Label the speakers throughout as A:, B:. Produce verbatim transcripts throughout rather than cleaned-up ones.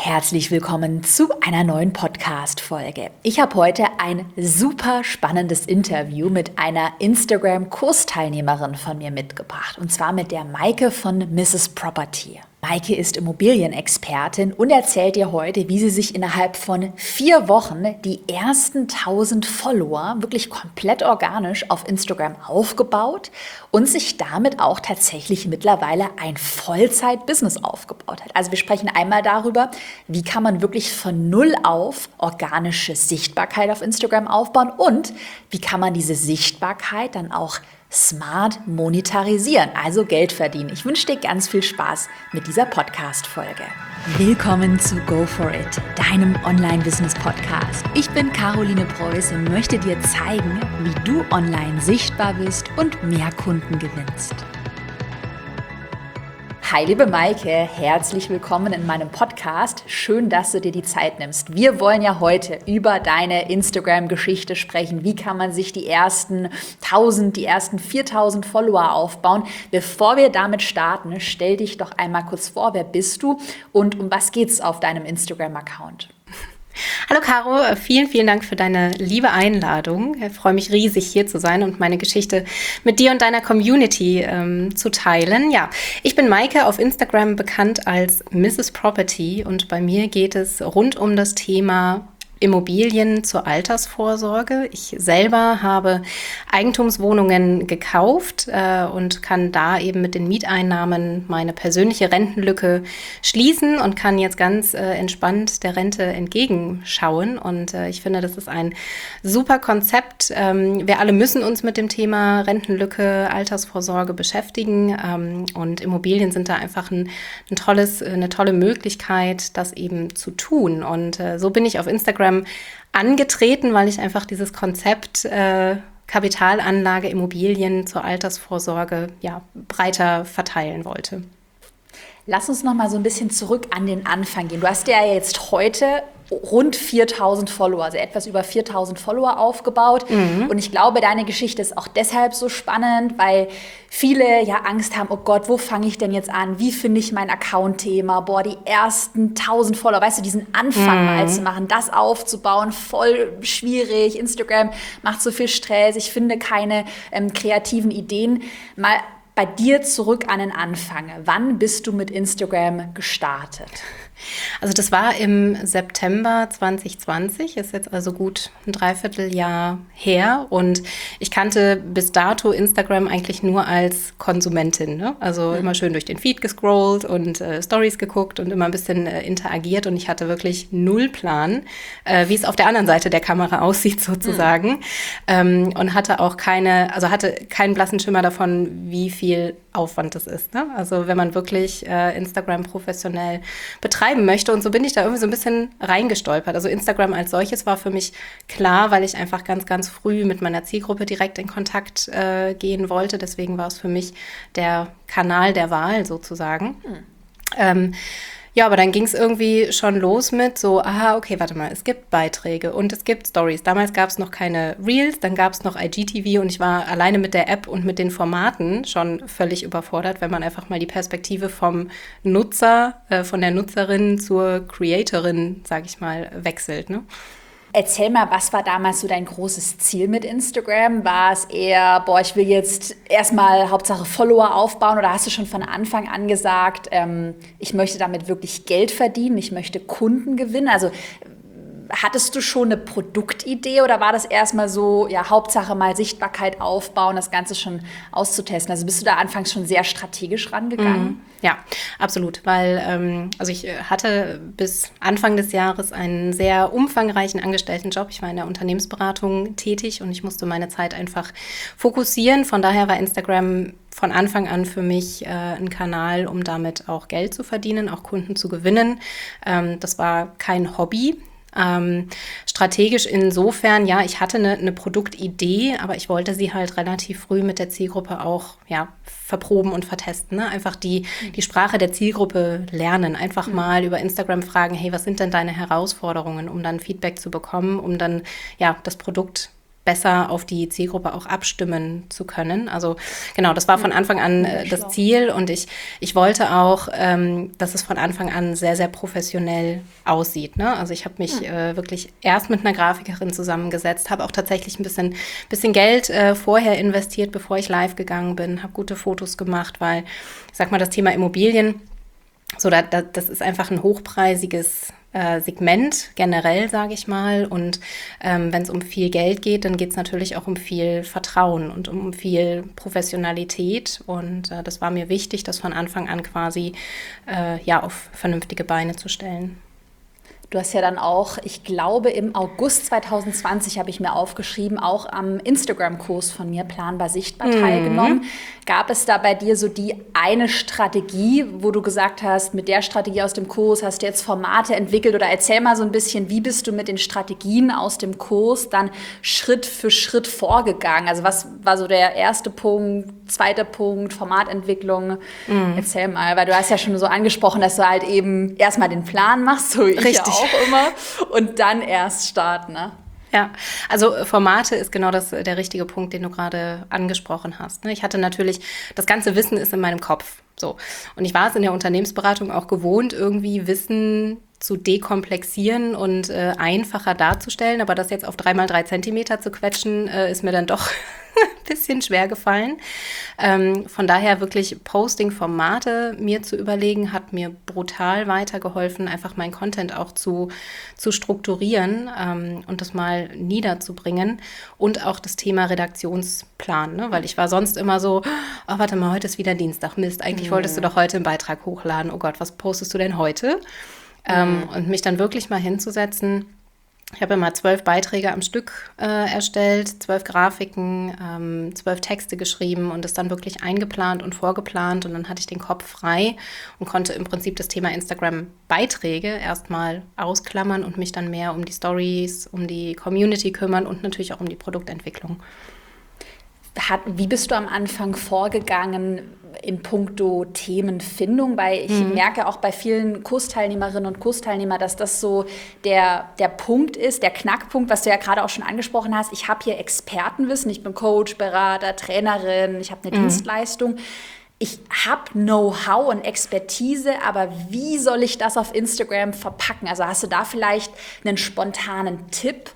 A: Herzlich willkommen zu einer neuen Podcast-Folge. Ich habe heute ein super spannendes Interview mit einer Instagram-Kursteilnehmerin von mir mitgebracht. Und zwar mit der Maike von Misses Property. Maike ist Immobilienexpertin und erzählt dir heute, wie sie sich innerhalb von vier Wochen die ersten tausend Follower wirklich komplett organisch auf Instagram aufgebaut und sich damit auch tatsächlich mittlerweile ein Vollzeit-Business aufgebaut hat. Also wir sprechen einmal darüber, wie kann man wirklich von null auf organische Sichtbarkeit auf Instagram aufbauen und wie kann man diese Sichtbarkeit dann auch smart monetarisieren, also Geld verdienen. Ich wünsche dir ganz viel Spaß mit dieser Podcast-Folge. Willkommen zu Go For It, deinem Online-Business-Podcast. Ich bin Caroline Preuß und möchte dir zeigen, wie du online sichtbar bist und mehr Kunden gewinnst. Hi liebe Maike, herzlich willkommen in meinem Podcast. Schön, dass du dir die Zeit nimmst. Wir wollen ja heute über deine Instagram-Geschichte sprechen. Wie kann man sich die ersten tausend, die ersten viertausend Follower aufbauen? Bevor wir damit starten, stell dich doch einmal kurz vor, wer bist du und um was geht's auf deinem Instagram-Account?
B: Hallo Caro, vielen, vielen Dank für deine liebe Einladung. Ich freue mich riesig, hier zu sein und meine Geschichte mit dir und deiner Community ähm, zu teilen. Ja, ich bin Maike, auf Instagram bekannt als Misses Property und bei mir geht es rund um das Thema Immobilien zur Altersvorsorge. Ich selber habe Eigentumswohnungen gekauft äh, und kann da eben mit den Mieteinnahmen meine persönliche Rentenlücke schließen und kann jetzt ganz äh, entspannt der Rente entgegenschauen. Und äh, ich finde, das ist ein super Konzept. Ähm, wir alle müssen uns mit dem Thema Rentenlücke, Altersvorsorge beschäftigen. Ähm, und Immobilien sind da einfach ein, ein tolles, eine tolle Möglichkeit, das eben zu tun. Und äh, so bin ich auf Instagram angetreten, weil ich einfach dieses Konzept äh, Kapitalanlage, Immobilien zur Altersvorsorge ja, breiter verteilen wollte.
A: Lass uns noch mal so ein bisschen zurück an den Anfang gehen. Du hast ja jetzt heute rund viertausend Follower, also etwas über viertausend Follower aufgebaut. Mhm. Und ich glaube, deine Geschichte ist auch deshalb so spannend, weil viele ja Angst haben, oh Gott, wo fange ich denn jetzt an? Wie finde ich mein Account-Thema? Boah, die ersten tausend Follower, weißt du, diesen Anfang mhm. mal zu machen, das aufzubauen, voll schwierig. Instagram macht so viel Stress, ich finde keine ähm, kreativen Ideen. Mal bei dir zurück an den Anfang. Wann bist du mit Instagram gestartet?
B: Also das war im September zwanzig zwanzig, ist jetzt also gut ein Dreivierteljahr her und ich kannte bis dato Instagram eigentlich nur als Konsumentin, ne? Also mhm. immer schön durch den Feed gescrollt und äh, Stories geguckt und immer ein bisschen äh, interagiert und ich hatte wirklich null Plan, äh, wie es auf der anderen Seite der Kamera aussieht sozusagen mhm. ähm, und hatte auch keine, also hatte keinen blassen Schimmer davon, wie viel Aufwand das ist, ne? Also wenn man wirklich äh, Instagram professionell betreibt möchte. Und so bin ich da irgendwie so ein bisschen reingestolpert. Also Instagram als solches war für mich klar, weil ich einfach ganz, ganz früh mit meiner Zielgruppe direkt in Kontakt äh, gehen wollte. Deswegen war es für mich der Kanal der Wahl sozusagen. Hm. Ähm, Ja, aber dann ging es irgendwie schon los mit so, aha, okay, warte mal, es gibt Beiträge und es gibt Stories. Damals gab es noch keine Reels, dann gab es noch I G T V und ich war alleine mit der App und mit den Formaten schon völlig überfordert, wenn man einfach mal die Perspektive vom Nutzer, äh, von der Nutzerin zur Creatorin, sag ich mal, wechselt, ne?
A: Erzähl mal, was war damals so dein großes Ziel mit Instagram? War es eher, boah, ich will jetzt erstmal Hauptsache Follower aufbauen oder hast du schon von Anfang an gesagt, ähm, ich möchte damit wirklich Geld verdienen, ich möchte Kunden gewinnen? Also hattest du schon eine Produktidee oder war das erstmal so, ja, Hauptsache mal Sichtbarkeit aufbauen, das Ganze schon auszutesten? Also bist du da anfangs schon sehr strategisch rangegangen?
B: Mhm. Ja, absolut, weil ähm, also ich hatte bis Anfang des Jahres einen sehr umfangreichen Angestelltenjob. Ich war in der Unternehmensberatung tätig und ich musste meine Zeit einfach fokussieren. Von daher war Instagram von Anfang an für mich äh, ein Kanal, um damit auch Geld zu verdienen, auch Kunden zu gewinnen. Ähm, das war kein Hobby. Ähm, strategisch insofern, ja, ich hatte eine, eine Produktidee, aber ich wollte sie halt relativ früh mit der Zielgruppe auch, ja, verproben und vertesten, ne? Einfach die, die Sprache der Zielgruppe lernen, einfach mhm. mal über Instagram fragen, hey, was sind denn deine Herausforderungen, um dann Feedback zu bekommen, um dann, ja, das Produkt besser auf die Zielgruppe auch abstimmen zu können. Also genau, das war von Anfang an äh, das Ziel und ich, ich wollte auch, ähm, dass es von Anfang an sehr, sehr professionell aussieht. Ne? Also ich habe mich ja. äh, wirklich erst mit einer Grafikerin zusammengesetzt, habe auch tatsächlich ein bisschen, bisschen Geld äh, vorher investiert, bevor ich live gegangen bin, habe gute Fotos gemacht, weil, ich sag mal, das Thema Immobilien, so da, da, das ist einfach ein hochpreisiges Äh, Segment generell, sage ich mal. Und ähm, wenn es um viel Geld geht, dann geht es natürlich auch um viel Vertrauen und um viel Professionalität. Und äh, das war mir wichtig, das von Anfang an quasi äh, ja, auf vernünftige Beine zu stellen.
A: Du hast ja dann auch, ich glaube im August zwanzig zwanzig habe ich mir aufgeschrieben, auch am Instagram-Kurs von mir, Planbar Sichtbar, mhm. teilgenommen. Gab es da bei dir so die eine Strategie, wo du gesagt hast, mit der Strategie aus dem Kurs hast du jetzt Formate entwickelt? Oder erzähl mal so ein bisschen, wie bist du mit den Strategien aus dem Kurs dann Schritt für Schritt vorgegangen? Also was war so der erste Punkt, zweiter Punkt, Formatentwicklung? Mhm. Erzähl mal, weil du hast ja schon so angesprochen, dass du halt eben erstmal den Plan machst, so ich Richtig. auch immer, und dann erst starten, ne?
B: Ja, also Formate ist genau das, der richtige Punkt, den du gerade angesprochen hast. Ich hatte natürlich, das ganze Wissen ist in meinem Kopf. So. Und ich war es in der Unternehmensberatung auch gewohnt, irgendwie Wissen zu dekomplexieren und äh, einfacher darzustellen. Aber das jetzt auf drei mal drei Zentimeter zu quetschen, äh, ist mir dann doch ein bisschen schwer gefallen. Ähm, von daher wirklich Posting-Formate mir zu überlegen, hat mir brutal weitergeholfen, einfach meinen Content auch zu, zu strukturieren ähm, und das mal niederzubringen. Und auch das Thema Redaktionsplan, ne? Weil ich war sonst immer so, oh, warte mal, heute ist wieder Dienstag, Mist, eigentlich mhm. wolltest du doch heute einen Beitrag hochladen. Oh Gott, was postest du denn heute? Ähm, mhm. Und mich dann wirklich mal hinzusetzen. Ich habe immer zwölf Beiträge am Stück äh, erstellt, zwölf Grafiken, ähm, zwölf Texte geschrieben und es dann wirklich eingeplant und vorgeplant. Und dann hatte ich den Kopf frei und konnte im Prinzip das Thema Instagram-Beiträge erstmal ausklammern und mich dann mehr um die Stories, um die Community kümmern und natürlich auch um die Produktentwicklung.
A: Hat, wie bist du am Anfang vorgegangen in puncto Themenfindung? Weil ich mhm. merke auch bei vielen Kursteilnehmerinnen und Kursteilnehmern, dass das so der, der Punkt ist, der Knackpunkt, was du ja gerade auch schon angesprochen hast. Ich habe hier Expertenwissen, ich bin Coach, Berater, Trainerin, ich habe eine mhm. Dienstleistung. Ich habe Know-how und Expertise, aber wie soll ich das auf Instagram verpacken? Also hast du da vielleicht einen spontanen Tipp,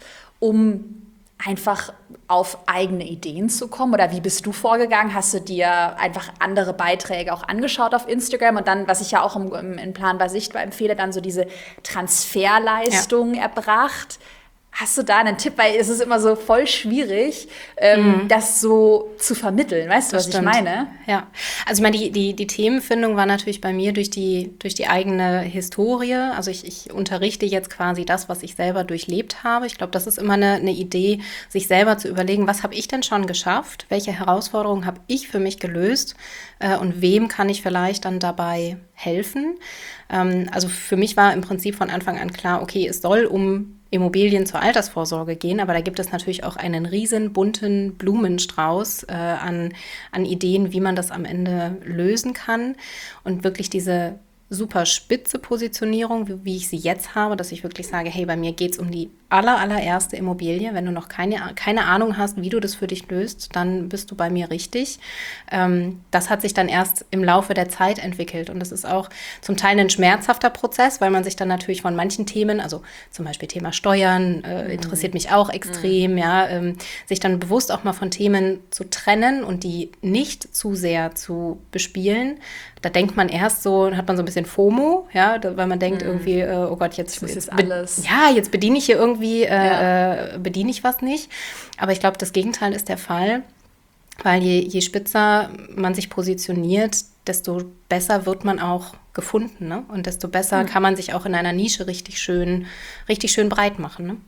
A: um einfach auf eigene Ideen zu kommen? Oder wie bist du vorgegangen? Hast du dir einfach andere Beiträge auch angeschaut auf Instagram? Und dann, was ich ja auch im, im, in Planbar Sichtbar empfehle, dann so diese Transferleistung ja. erbracht. Hast du da einen Tipp? Weil es ist immer so voll schwierig, ähm, mhm. das so zu vermitteln. Weißt du, was
B: stimmt.
A: ich meine?
B: Ja, also ich meine, die, die, die Themenfindung war natürlich bei mir durch die, durch die eigene Historie. Also ich, ich unterrichte jetzt quasi das, was ich selber durchlebt habe. Ich glaube, das ist immer eine, eine Idee, sich selber zu überlegen, was habe ich denn schon geschafft? Welche Herausforderungen habe ich für mich gelöst? Äh, und wem kann ich vielleicht dann dabei helfen? Ähm, also für mich war im Prinzip von Anfang an klar, okay, es soll um Immobilien zur Altersvorsorge gehen, aber da gibt es natürlich auch einen riesen bunten Blumenstrauß äh, an, an Ideen, wie man das am Ende lösen kann und wirklich diese super spitze Positionierung, wie, wie ich sie jetzt habe, dass ich wirklich sage, hey, bei mir geht es um die aller, allererste Immobilie. Wenn du noch keine, keine Ahnung hast, wie du das für dich löst, dann bist du bei mir richtig. Ähm, das hat sich dann erst im Laufe der Zeit entwickelt und das ist auch zum Teil ein schmerzhafter Prozess, weil man sich dann natürlich von manchen Themen, also zum Beispiel Thema Steuern, äh, mhm. interessiert mich auch extrem, mhm. ja, ähm, sich dann bewusst auch mal von Themen zu trennen und die nicht zu sehr zu bespielen. Da denkt man erst so, hat man so ein bisschen FOMO, ja, da, weil man denkt mhm. irgendwie, äh, oh Gott, jetzt,
A: das
B: jetzt
A: ist alles.
B: Ja, jetzt bediene ich hier irgendwie, äh, ja. äh, bediene ich was nicht. Aber ich glaube, das Gegenteil ist der Fall, weil je, je spitzer man sich positioniert, desto besser wird man auch gefunden, ne? Und desto besser mhm. kann man sich auch in einer Nische richtig schön, richtig schön breit machen, ne?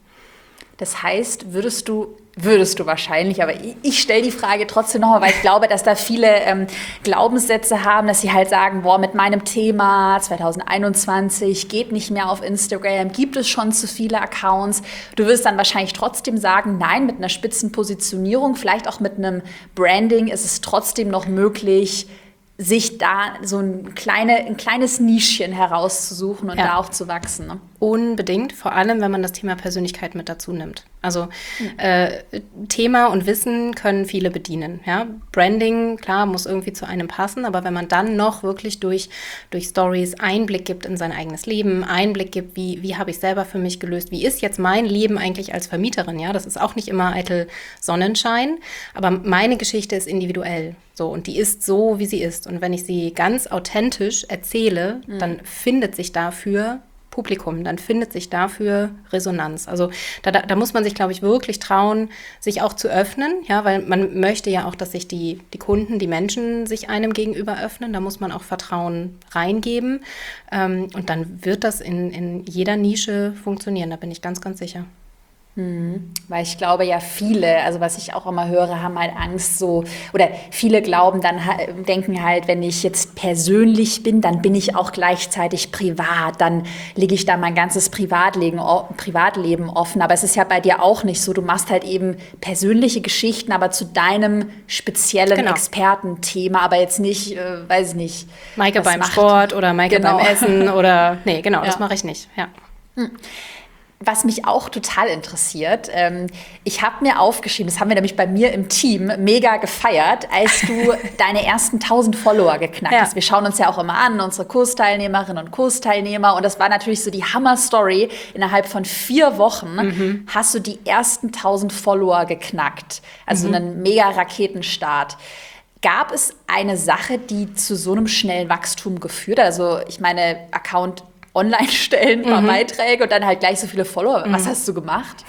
A: Das heißt, würdest du, würdest du wahrscheinlich, aber ich, ich stelle die Frage trotzdem nochmal, weil ich glaube, dass da viele ähm, Glaubenssätze haben, dass sie halt sagen, boah, mit meinem Thema zwanzig einundzwanzig geht nicht mehr auf Instagram, gibt es schon zu viele Accounts. Du wirst dann wahrscheinlich trotzdem sagen, nein, mit einer Spitzenpositionierung, vielleicht auch mit einem Branding ist es trotzdem noch möglich, sich da so ein, kleine, ein kleines Nischchen herauszusuchen und ja. da auch zu wachsen. Ne?
B: Unbedingt, vor allem, wenn man das Thema Persönlichkeit mit dazu nimmt. Also mhm. äh, Thema und Wissen können viele bedienen. Ja? Branding, klar, muss irgendwie zu einem passen, aber wenn man dann noch wirklich durch, durch Stories Einblick gibt in sein eigenes Leben, Einblick gibt, wie, wie habe ich selber für mich gelöst, wie ist jetzt mein Leben eigentlich als Vermieterin, ja, das ist auch nicht immer eitel Sonnenschein, aber meine Geschichte ist individuell. So, und die ist so, wie sie ist. Und wenn ich sie ganz authentisch erzähle, mhm. dann findet sich dafür Publikum, dann findet sich dafür Resonanz. Also da, da, da muss man sich, glaube ich, wirklich trauen, sich auch zu öffnen, ja, weil man möchte ja auch, dass sich die, die Kunden, die Menschen sich einem gegenüber öffnen. Da muss man auch Vertrauen reingeben. Ähm, und dann wird das in, in jeder Nische funktionieren, da bin ich ganz, ganz sicher.
A: Hm, weil ich glaube ja viele, also was ich auch immer höre, haben halt Angst so, oder viele glauben dann, denken halt, wenn ich jetzt persönlich bin, dann bin ich auch gleichzeitig privat, dann lege ich da mein ganzes Privatleben, Privatleben offen, aber es ist ja bei dir auch nicht so, du machst halt eben persönliche Geschichten, aber zu deinem speziellen genau. Expertenthema, aber jetzt nicht, äh, weiß ich nicht.
B: Maike beim macht. Sport oder Maike genau. beim Essen oder, nee, genau, ja. das mache ich nicht, ja.
A: Hm. Was mich auch total interessiert, ähm, ich habe mir aufgeschrieben, das haben wir nämlich bei mir im Team mega gefeiert, als du deine ersten tausend Follower geknackt hast. Ja. Wir schauen uns ja auch immer an, unsere Kursteilnehmerinnen und Kursteilnehmer. Und das war natürlich so die Hammer-Story. Innerhalb von vier Wochen mhm. hast du die ersten tausend Follower geknackt. Also mhm. einen mega Raketenstart. Gab es eine Sache, die zu so einem schnellen Wachstum geführt hat? Also ich meine, Account online stellen, ein paar mhm. Beiträge und dann halt gleich so viele Follower. Was mhm. hast du gemacht?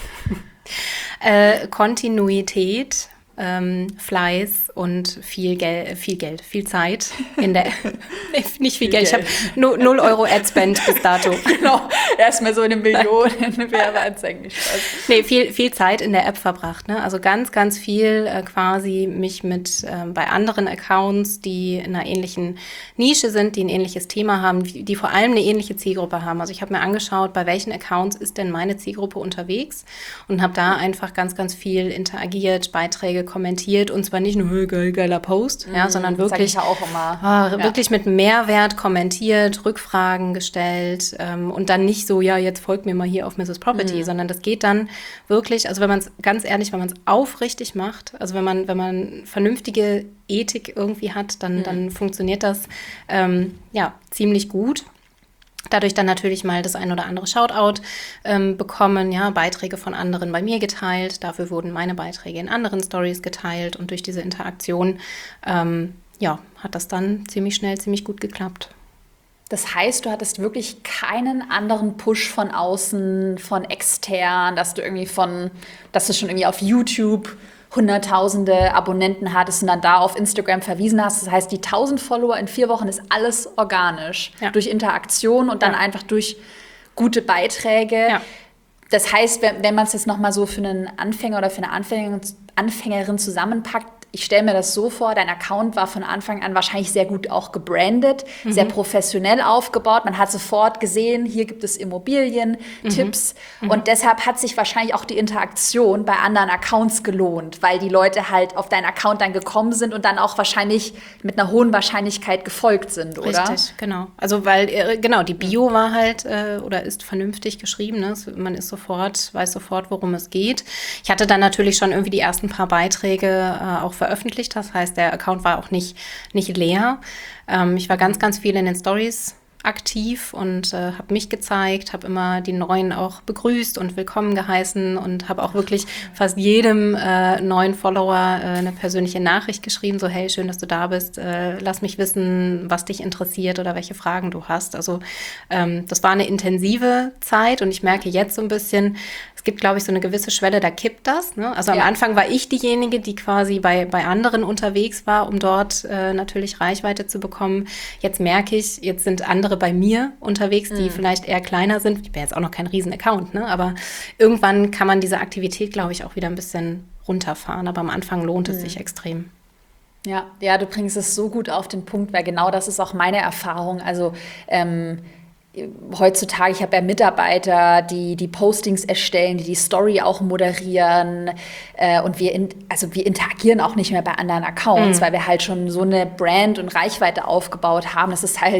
B: Äh, Kontinuität, ähm, Fleiß und viel, Gel- viel Geld, viel Zeit in der, nee, nicht viel, viel Geld, Geld, ich habe null Euro Adspend bis dato.
A: Genau, erstmal so eine Million in eine Werbeanzeige, nicht Spaß.
B: Nee, viel, viel Zeit in der App verbracht, ne? Also ganz, ganz viel äh, quasi mich mit ähm, bei anderen Accounts, die in einer ähnlichen Nische sind, die ein ähnliches Thema haben, die, die vor allem eine ähnliche Zielgruppe haben. Also ich habe mir angeschaut, bei welchen Accounts ist denn meine Zielgruppe unterwegs und habe da einfach ganz, ganz viel interagiert, Beiträge kommentiert und zwar nicht nur hey, geil, geiler Post, mm, ja, sondern wirklich,
A: sag ich ja auch immer.
B: Ah, wirklich ja. mit Mehrwert kommentiert, Rückfragen gestellt ähm, und dann nicht so, ja, jetzt folgt mir mal hier auf Misses Property, mm. sondern das geht dann wirklich, also wenn man es, ganz ehrlich, wenn man es aufrichtig macht, also wenn man, wenn man vernünftige Ethik irgendwie hat, dann, mm. dann funktioniert das ähm, ja ziemlich gut. Dadurch dann natürlich mal das ein oder andere Shoutout ähm, bekommen, ja, Beiträge von anderen bei mir geteilt. Dafür wurden meine Beiträge in anderen Stories geteilt und durch diese Interaktion, ähm, ja, hat das dann ziemlich schnell, ziemlich gut geklappt.
A: Das heißt, du hattest wirklich keinen anderen Push von außen, von extern, dass du irgendwie von, dass du schon irgendwie auf YouTube hunderttausende Abonnenten hattest und dann da auf Instagram verwiesen hast. Das heißt, die tausend Follower in vier Wochen ist alles organisch. Ja. Durch Interaktion und dann ja. einfach durch gute Beiträge. Ja. Das heißt, wenn, wenn man es jetzt nochmal so für einen Anfänger oder für eine Anfängerin, Anfängerin zusammenpackt, ich stelle mir das so vor, dein Account war von Anfang an wahrscheinlich sehr gut auch gebrandet, mhm. sehr professionell aufgebaut. Man hat sofort gesehen, hier gibt es Immobilien, mhm. Tipps. Mhm. Und deshalb hat sich wahrscheinlich auch die Interaktion bei anderen Accounts gelohnt, weil die Leute halt auf deinen Account dann gekommen sind und dann auch wahrscheinlich mit einer hohen Wahrscheinlichkeit gefolgt sind, oder?
B: Richtig, genau. Also weil, genau, die Bio war halt äh, oder ist vernünftig geschrieben. Ne? Man ist sofort, weiß sofort, worum es geht. Ich hatte dann natürlich schon irgendwie die ersten paar Beiträge äh, auch veröffentlicht. Das heißt, der Account war auch nicht, nicht leer. Ähm, ich war ganz, ganz viel in den Stories aktiv und äh, habe mich gezeigt, habe immer die Neuen auch begrüßt und willkommen geheißen und habe auch wirklich fast jedem äh, neuen Follower äh, eine persönliche Nachricht geschrieben, so hey, schön, dass du da bist, äh, lass mich wissen, was dich interessiert oder welche Fragen du hast. Also ähm, das war eine intensive Zeit und ich merke jetzt so ein bisschen, es gibt, glaube ich, so eine gewisse Schwelle, da kippt das. Ne? Also ja. am Anfang war ich diejenige, die quasi bei, bei anderen unterwegs war, um dort äh, natürlich Reichweite zu bekommen. Jetzt merke ich, jetzt sind andere bei mir unterwegs, die mhm. vielleicht eher kleiner sind. Ich bin jetzt auch noch kein Riesen-Account, ne? Aber irgendwann kann man diese Aktivität, glaube ich, auch wieder ein bisschen runterfahren. Aber am Anfang lohnt es mhm. sich extrem.
A: Ja, ja, du bringst es so gut auf den Punkt, weil genau das ist auch meine Erfahrung. Also ähm, heutzutage, ich habe ja Mitarbeiter, die die Postings erstellen, die die Story auch moderieren äh, und wir, in, also wir interagieren auch nicht mehr bei anderen Accounts, mhm. weil wir halt schon so eine Brand und Reichweite aufgebaut haben. Das ist halt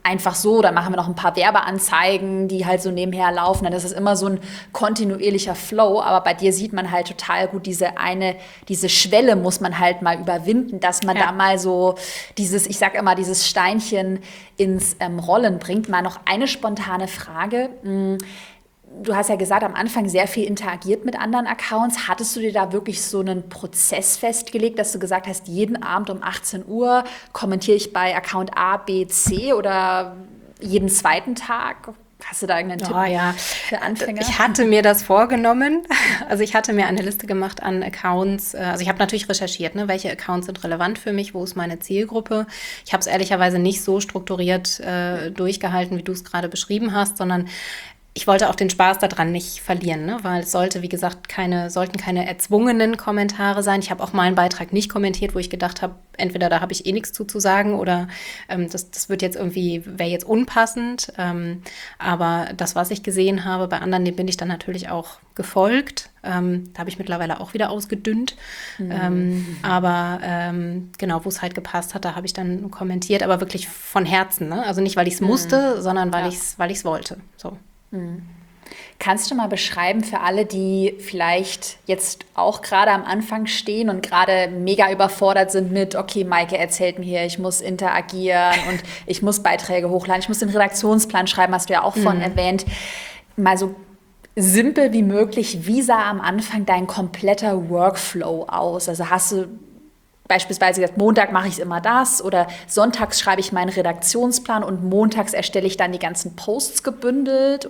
A: einfach so, dann machen wir noch ein paar Werbeanzeigen, die halt so nebenher laufen. Dann ist es immer so ein kontinuierlicher Flow. Aber bei dir sieht man halt total gut, diese eine, diese Schwelle muss man halt mal überwinden, dass man ja. da mal so dieses, ich sag immer, dieses Steinchen ins ähm, Rollen bringt. Mal noch eine spontane Frage. Du hast ja gesagt, am Anfang sehr viel interagiert mit anderen Accounts. Hattest du dir da wirklich so einen Prozess festgelegt, dass du gesagt hast, jeden Abend um achtzehn Uhr kommentiere ich bei Account A, B, C oder jeden zweiten Tag? Hast du da irgendeinen
B: oh,
A: Tipp
B: ja.
A: für Anfänger?
B: Ich hatte mir das vorgenommen. Also ich hatte mir eine Liste gemacht an Accounts. Also ich habe natürlich recherchiert, ne, welche Accounts sind relevant für mich, wo ist meine Zielgruppe. Ich habe es ehrlicherweise nicht so strukturiert äh, durchgehalten, wie du es gerade beschrieben hast, sondern ich wollte auch den Spaß daran nicht verlieren, ne? Weil es sollte, wie gesagt, keine, sollten keine erzwungenen Kommentare sein. Ich habe auch mal einen Beitrag nicht kommentiert, wo ich gedacht habe, entweder da habe ich eh nichts zu, zu sagen oder ähm, das, das wird jetzt irgendwie, wäre jetzt unpassend. Ähm, aber das, was ich gesehen habe bei anderen, dem bin ich dann natürlich auch gefolgt. Ähm, da habe ich mittlerweile auch wieder ausgedünnt. Mhm. Ähm, aber ähm, genau, wo es halt gepasst hat, da habe ich dann kommentiert, aber wirklich von Herzen, ne? Also nicht, weil ich es mhm. musste, sondern weil ja. ich es weil ich's wollte. So.
A: Hm. Kannst du mal beschreiben für alle, die vielleicht jetzt auch gerade am Anfang stehen und gerade mega überfordert sind mit, okay, Maike erzählt mir hier, ich muss interagieren und ich muss Beiträge hochladen, ich muss den Redaktionsplan schreiben, hast du ja auch von mhm. erwähnt. Mal so simpel wie möglich, wie sah am Anfang dein kompletter Workflow aus? Also hast du beispielsweise gesagt, Montag mache ich immer das oder sonntags schreibe ich meinen Redaktionsplan und montags erstelle ich dann die ganzen Posts gebündelt.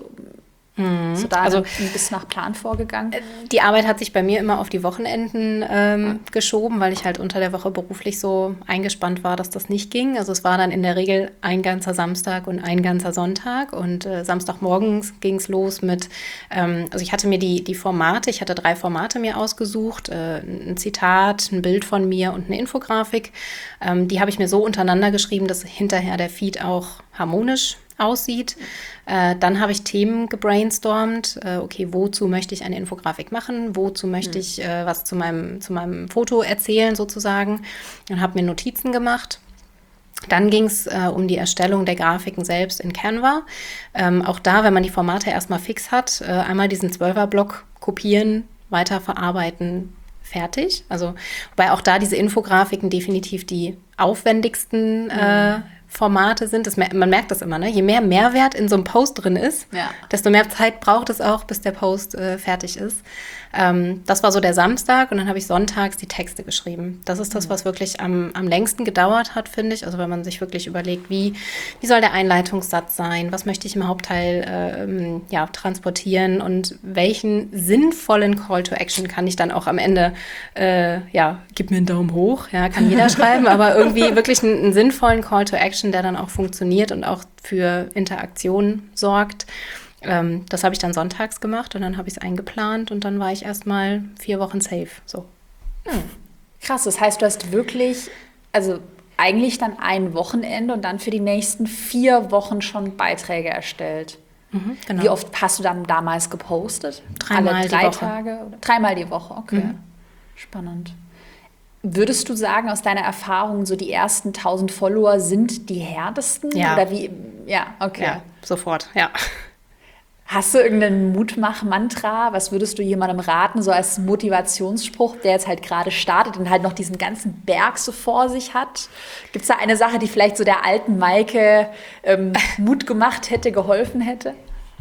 A: Mhm. So da also, bist nach Plan vorgegangen?
B: Die Arbeit hat sich bei mir immer auf die Wochenenden ähm, ja. geschoben, weil ich halt unter der Woche beruflich so eingespannt war, dass das nicht ging. Also es war dann in der Regel ein ganzer Samstag und ein ganzer Sonntag und äh, Samstagmorgens ging es los mit, ähm, also ich hatte mir die, die Formate, ich hatte drei Formate mir ausgesucht, äh, ein Zitat, ein Bild von mir und eine Infografik. Ähm, die habe ich mir so untereinander geschrieben, dass hinterher der Feed auch harmonisch aussieht. Äh, dann habe ich Themen gebrainstormt. Äh, okay, wozu möchte ich eine Infografik machen? Wozu möchte mhm. ich äh, was zu meinem, zu meinem Foto erzählen sozusagen? Und habe mir Notizen gemacht. Dann ging es äh, um die Erstellung der Grafiken selbst in Canva. Ähm, auch da, wenn man die Formate erstmal fix hat, äh, einmal diesen Zwölfer-Block kopieren, weiterverarbeiten, fertig. Also, wobei auch da diese Infografiken definitiv die aufwendigsten mhm. äh, Formate sind. Das, man merkt das immer, ne? Je mehr Mehrwert in so einem Post drin ist, ja. desto mehr Zeit braucht es auch, bis der Post äh, fertig ist. Ähm, das war so der Samstag und dann habe ich sonntags die Texte geschrieben. Das ist das, was wirklich am, am längsten gedauert hat, finde ich. Also wenn man sich wirklich überlegt, wie, wie soll der Einleitungssatz sein, was möchte ich im Hauptteil ähm, ja, transportieren und welchen sinnvollen Call to Action kann ich dann auch am Ende, äh, ja, gib mir einen Daumen hoch, ja, kann jeder schreiben, aber irgendwie wirklich einen, einen sinnvollen Call to Action, der dann auch funktioniert und auch für Interaktion sorgt. Ähm, das habe ich dann sonntags gemacht und dann habe ich es eingeplant und dann war ich erstmal vier Wochen safe. So.
A: Hm. Krass, das heißt, du hast wirklich, also eigentlich dann ein Wochenende und dann für die nächsten vier Wochen schon Beiträge erstellt. Mhm, genau. Wie oft hast du dann damals gepostet?
B: Dreimal
A: Alle drei
B: die Woche.
A: Tage? Oder? Dreimal die Woche, okay. Mhm. Spannend. Würdest du sagen, aus deiner Erfahrung, so die ersten tausend Follower sind die härtesten?
B: Ja.
A: Oder wie? Ja, okay.
B: Ja, sofort, ja.
A: Hast du irgendein Mutmach-Mantra? Was würdest du jemandem raten, so als Motivationsspruch, der jetzt halt gerade startet und halt noch diesen ganzen Berg so vor sich hat? Gibt es da eine Sache, die vielleicht so der alten Maike ähm, Mut gemacht hätte, geholfen hätte?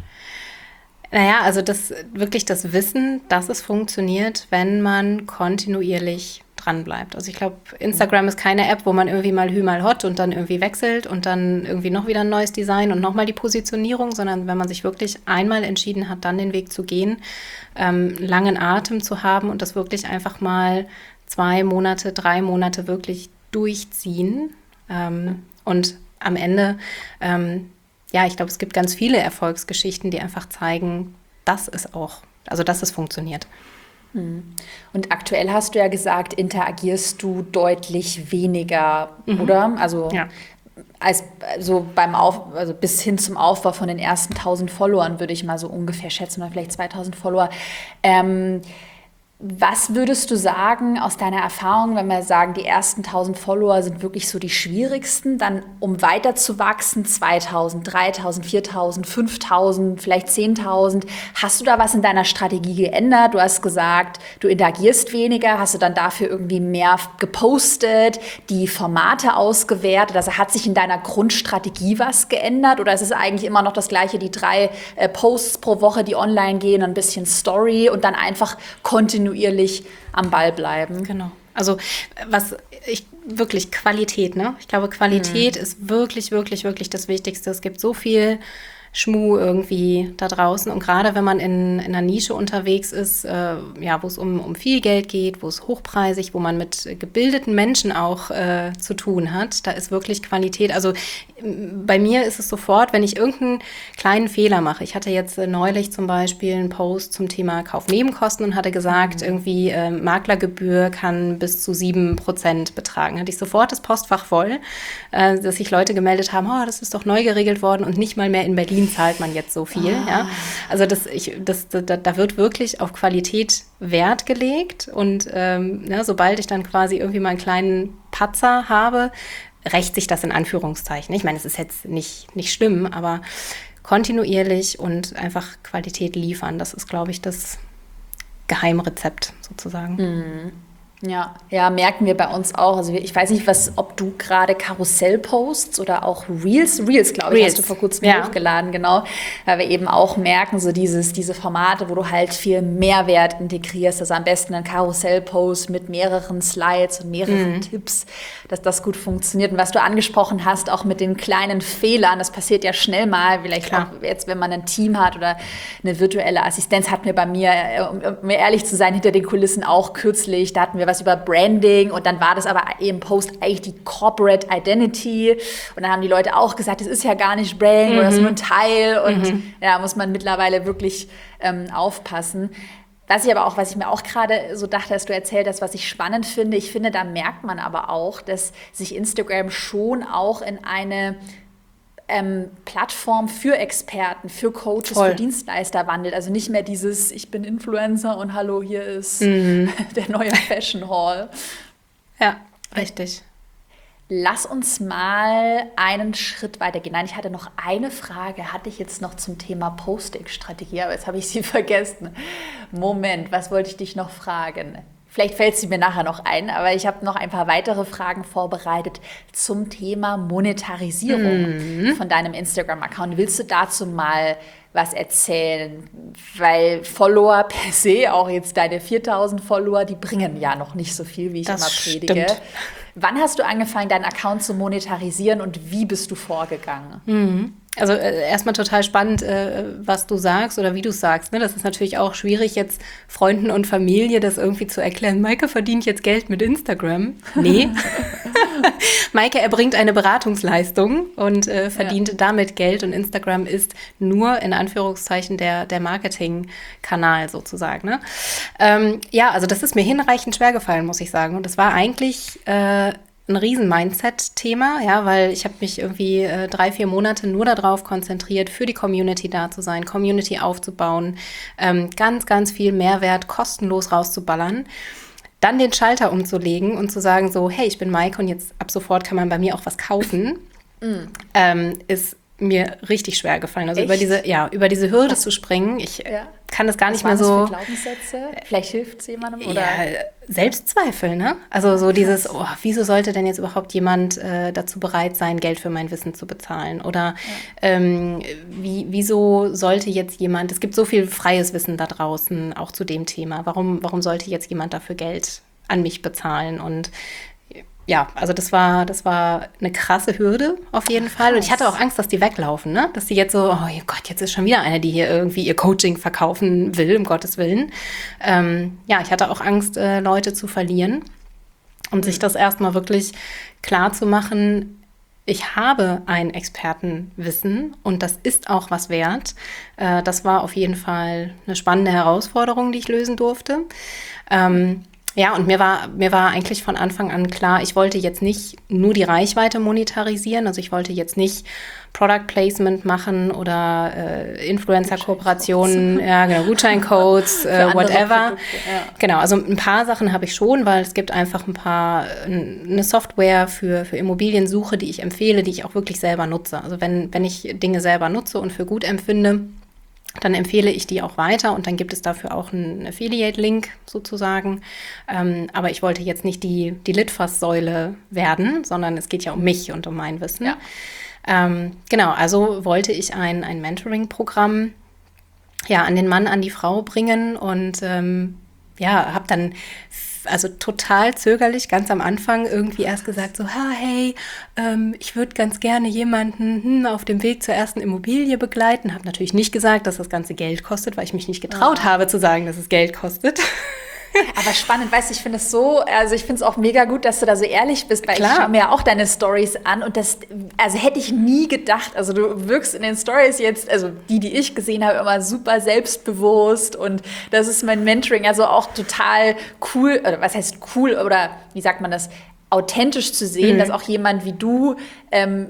B: Naja, also das wirklich das Wissen, dass es funktioniert, wenn man kontinuierlich dran bleibt. Also ich glaube, Instagram ist keine App, wo man irgendwie mal Hü, mal Hot und dann irgendwie wechselt und dann irgendwie noch wieder ein neues Design und nochmal die Positionierung, sondern wenn man sich wirklich einmal entschieden hat, dann den Weg zu gehen, ähm, langen Atem zu haben und das wirklich einfach mal zwei Monate, drei Monate wirklich durchziehen. Ähm, und am Ende, ähm, ja, ich glaube, es gibt ganz viele Erfolgsgeschichten, die einfach zeigen, dass es auch, also dass es funktioniert.
A: Und aktuell hast du ja gesagt, interagierst du deutlich weniger, mhm. oder? Also,
B: ja.
A: als, also beim Auf, also bis hin zum Aufbau von den ersten tausend Followern würde ich mal so ungefähr schätzen, oder vielleicht zweitausend Follower. Ähm, Was würdest du sagen aus deiner Erfahrung, wenn wir sagen, die ersten tausend Follower sind wirklich so die schwierigsten, dann um weiter zu wachsen, zweitausend, dreitausend, viertausend, fünftausend, vielleicht zehntausend, hast du da was in deiner Strategie geändert? Du hast gesagt, du interagierst weniger, hast du dann dafür irgendwie mehr gepostet, die Formate ausgewertet, also hat sich in deiner Grundstrategie was geändert oder ist es eigentlich immer noch das gleiche, die drei äh, Posts pro Woche, die online gehen, ein bisschen Story und dann einfach kontinuierlich am Ball bleiben.
B: Genau. Also was ich wirklich Qualität, ne? Ich glaube, Qualität mhm. ist wirklich, wirklich, wirklich das Wichtigste. Es gibt so viel Schmuh irgendwie da draußen. Und gerade wenn man in, in einer Nische unterwegs ist, äh, ja, wo es um, um viel Geld geht, wo es hochpreisig, wo man mit gebildeten Menschen auch äh, zu tun hat, da ist wirklich Qualität. Also bei mir ist es sofort, wenn ich irgendeinen kleinen Fehler mache. Ich hatte jetzt äh, neulich zum Beispiel einen Post zum Thema Kaufnebenkosten und hatte gesagt, mhm. irgendwie äh, Maklergebühr kann bis zu sieben Prozent betragen. Hatte ich sofort das Postfach voll, äh, dass sich Leute gemeldet haben, oh, das ist doch neu geregelt worden und nicht mal mehr in Berlin zahlt man jetzt so viel. Ah. Ja. Also das, ich, das, da, da wird wirklich auf Qualität Wert gelegt und ähm, ne, sobald ich dann quasi irgendwie mal einen kleinen Patzer habe, rächt sich das in Anführungszeichen. Ich meine, es ist jetzt nicht, nicht schlimm, aber kontinuierlich und einfach Qualität liefern, das ist, glaube ich, das Geheimrezept sozusagen.
A: Mhm. Ja, ja, merken wir bei uns auch. Also ich weiß nicht, was, ob du gerade Karussell postst oder auch Reels. Reels, glaube ich, Reels. Hast du vor kurzem ja. hochgeladen, genau. Weil wir eben auch merken, so dieses, diese Formate, wo du halt viel Mehrwert integrierst. Also am besten ein Karussell-Post mit mehreren Slides und mehreren mhm. Tipps, dass das gut funktioniert. Und was du angesprochen hast, auch mit den kleinen Fehlern, das passiert ja schnell mal, vielleicht Klar. auch jetzt, wenn man ein Team hat oder eine virtuelle Assistenz, hatten wir bei mir, um ehrlich zu sein, hinter den Kulissen auch kürzlich, da hatten wir was über Branding und dann war das aber im Post eigentlich die Corporate Identity und dann haben die Leute auch gesagt, das ist ja gar nicht Branding mhm. oder das ist nur ein Teil und mhm. ja, muss man mittlerweile wirklich ähm, aufpassen. Was ich aber auch, was ich mir auch gerade so dachte, dass du erzählt hast, was ich spannend finde, ich finde, da merkt man aber auch, dass sich Instagram schon auch in eine Ähm, Plattform für Experten, für Coaches, Voll. Für Dienstleister wandelt. Also nicht mehr dieses, ich bin Influencer und hallo, hier ist mhm. der neue Fashion Hall.
B: Ja, richtig.
A: Lass uns mal einen Schritt weitergehen. Nein, ich hatte noch eine Frage, hatte ich jetzt noch zum Thema Posting-Strategie, aber jetzt habe ich sie vergessen. Moment, was wollte ich dich noch fragen? Vielleicht fällt sie mir nachher noch ein, aber ich habe noch ein paar weitere Fragen vorbereitet zum Thema Monetarisierung mhm. von deinem Instagram-Account. Willst du dazu mal was erzählen? Weil Follower per se, auch jetzt deine viertausend Follower, die bringen ja noch nicht so viel, wie ich das immer predige. Stimmt. Wann hast du angefangen, deinen Account zu monetarisieren und wie bist du vorgegangen?
B: Mhm. Also äh, erstmal total spannend, äh, was du sagst oder wie du es sagst. Ne? Das ist natürlich auch schwierig, jetzt Freunden und Familie das irgendwie zu erklären. Maike verdient jetzt Geld mit Instagram. Nee. Maike erbringt eine Beratungsleistung und äh, verdient ja. damit Geld. Und Instagram ist nur in Anführungszeichen der, der Marketingkanal sozusagen. Ne? Ähm, ja, also das ist mir hinreichend schwer gefallen, muss ich sagen. Und das war eigentlich äh, ein riesen Mindset-Thema, ja, weil ich habe mich irgendwie äh, drei, vier Monate nur darauf konzentriert, für die Community da zu sein, Community aufzubauen, ähm, ganz, ganz viel Mehrwert kostenlos rauszuballern. Dann den Schalter umzulegen und zu sagen so, hey, ich bin Maike und jetzt ab sofort kann man bei mir auch was kaufen, mm. ähm, ist mir richtig schwer gefallen. Also Echt? über diese, ja, über diese Hürde was? zu springen, ich ja. kann das gar was nicht mehr so.
A: Was Glaubenssätze? Vielleicht hilft es jemandem oder?
B: Ja, Selbstzweifel, ne? Also so dieses, oh, wieso sollte denn jetzt überhaupt jemand äh, dazu bereit sein, Geld für mein Wissen zu bezahlen? Oder ja. ähm, wie, wieso sollte jetzt jemand? Es gibt so viel freies Wissen da draußen, auch zu dem Thema. Warum, warum sollte jetzt jemand dafür Geld an mich bezahlen? Und ja, also das war, das war eine krasse Hürde auf jeden Ach, Fall. Und ich hatte auch Angst, dass die weglaufen, ne? Dass die jetzt so, oh Gott, jetzt ist schon wieder eine, die hier irgendwie ihr Coaching verkaufen will, um Gottes Willen. Ähm, ja, ich hatte auch Angst, äh, Leute zu verlieren. Und mhm. sich das erstmal wirklich klar zu machen, ich habe ein Expertenwissen und das ist auch was wert. Äh, das war auf jeden Fall eine spannende Herausforderung, die ich lösen durfte. Ähm, Ja, und mir war, mir war eigentlich von Anfang an klar, ich wollte jetzt nicht nur die Reichweite monetarisieren, also ich wollte jetzt nicht Product Placement machen oder äh, Influencer-Kooperationen, ja, genau, Gutscheincodes, äh, whatever. Produkte, ja. Genau, also ein paar Sachen habe ich schon, weil es gibt einfach ein paar, eine Software für, für Immobiliensuche, die ich empfehle, die ich auch wirklich selber nutze. Also wenn, wenn ich Dinge selber nutze und für gut empfinde, dann empfehle ich die auch weiter und dann gibt es dafür auch einen Affiliate-Link sozusagen. Ähm, aber ich wollte jetzt nicht die, die Litfaßsäule werden, sondern es geht ja um mich und um mein Wissen. Ja. Ähm, genau, also wollte ich ein, ein Mentoring-Programm ja, an den Mann, an die Frau bringen und ähm, ja, habe dann also total zögerlich ganz am Anfang irgendwie erst gesagt so, ha, hey, ähm, ich würde ganz gerne jemanden hm, auf dem Weg zur ersten Immobilie begleiten. Habe natürlich nicht gesagt, dass das Ganze Geld kostet, weil ich mich nicht getraut oh. habe zu sagen, dass es Geld kostet.
A: Aber spannend, weißt du, ich finde es so, also ich finde es auch mega gut, dass du da so ehrlich bist, weil
B: Klar.
A: ich schaue mir ja auch deine Stories an und das, also hätte ich nie gedacht, also du wirkst in den Stories jetzt, also die, die ich gesehen habe, immer super selbstbewusst und das ist mein Mentoring, also auch total cool, oder was heißt cool, oder wie sagt man das, authentisch zu sehen, mhm. dass auch jemand wie du, ähm,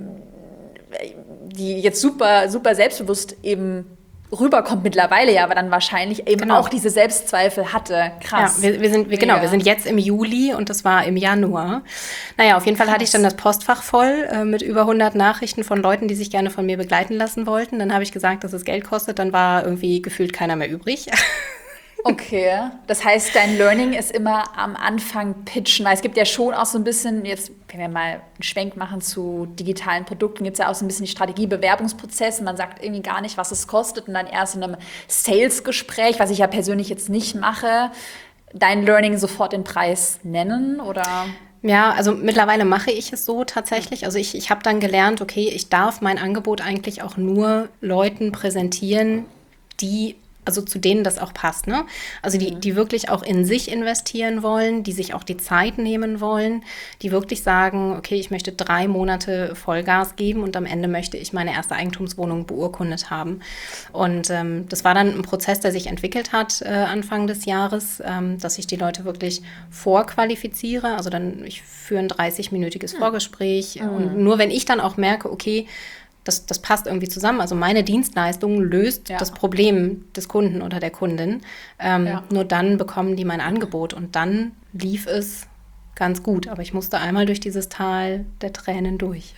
A: die jetzt super, super selbstbewusst eben rüberkommt mittlerweile ja, aber dann wahrscheinlich eben genau. auch diese Selbstzweifel hatte. Krass.
B: Ja, wir, wir sind, wir, genau, wir sind jetzt im Juli und das war im Januar. Naja, auf jeden Fall Krass. hatte ich dann das Postfach voll äh, mit über hundert Nachrichten von Leuten, die sich gerne von mir begleiten lassen wollten. Dann habe ich gesagt, dass es Geld kostet, dann war irgendwie gefühlt keiner mehr übrig.
A: Okay, das heißt, dein Learning ist immer am Anfang pitchen, weil es gibt ja schon auch so ein bisschen, jetzt wenn wir mal einen Schwenk machen zu digitalen Produkten, gibt es ja auch so ein bisschen die Strategie-Bewerbungsprozess. Man sagt irgendwie gar nicht, was es kostet und dann erst in einem Sales-Gespräch, was ich ja persönlich jetzt nicht mache, dein Learning sofort den Preis nennen oder...
B: Ja, also mittlerweile mache ich es so tatsächlich. Also ich, ich habe dann gelernt, okay, ich darf mein Angebot eigentlich auch nur Leuten präsentieren, die... also zu denen das auch passt, ne? Also die, die wirklich auch in sich investieren wollen, die sich auch die Zeit nehmen wollen, die wirklich sagen, okay, ich möchte drei Monate Vollgas geben und am Ende möchte ich meine erste Eigentumswohnung beurkundet haben. Und ähm, das war dann ein Prozess, der sich entwickelt hat äh, Anfang des Jahres, ähm, dass ich die Leute wirklich vorqualifiziere. Also dann, ich führe ein dreißig-minütiges Vorgespräch mhm. und nur wenn ich dann auch merke, okay, Das, das passt irgendwie zusammen. Also meine Dienstleistung löst ja. das Problem des Kunden oder der Kundin. Ähm, ja. Nur dann bekommen die mein Angebot. Und dann lief es ganz gut. Aber ich musste einmal durch dieses Tal der Tränen durch.